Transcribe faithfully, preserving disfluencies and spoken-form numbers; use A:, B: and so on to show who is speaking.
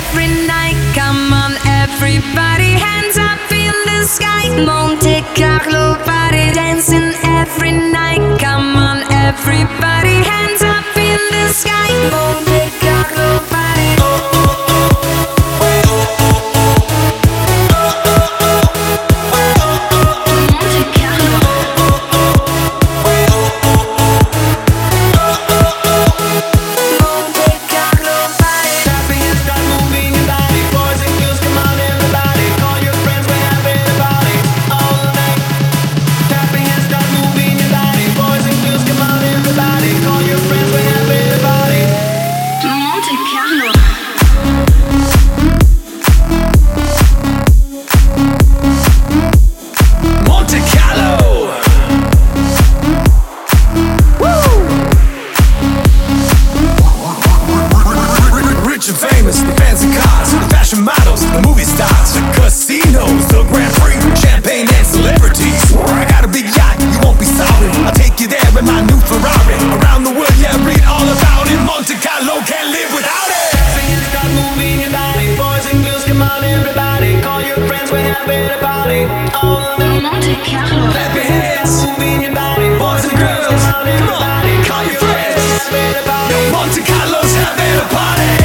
A: every night. Come on, everybody, hands up in the sky. Monte Carlo party dancing every night. Come on, everybody, hands up in the sky. Monte Carlo party.
B: Clap your hands, move in your body, boys and girls. Come on, call your friends. Monte Carlo's having a party.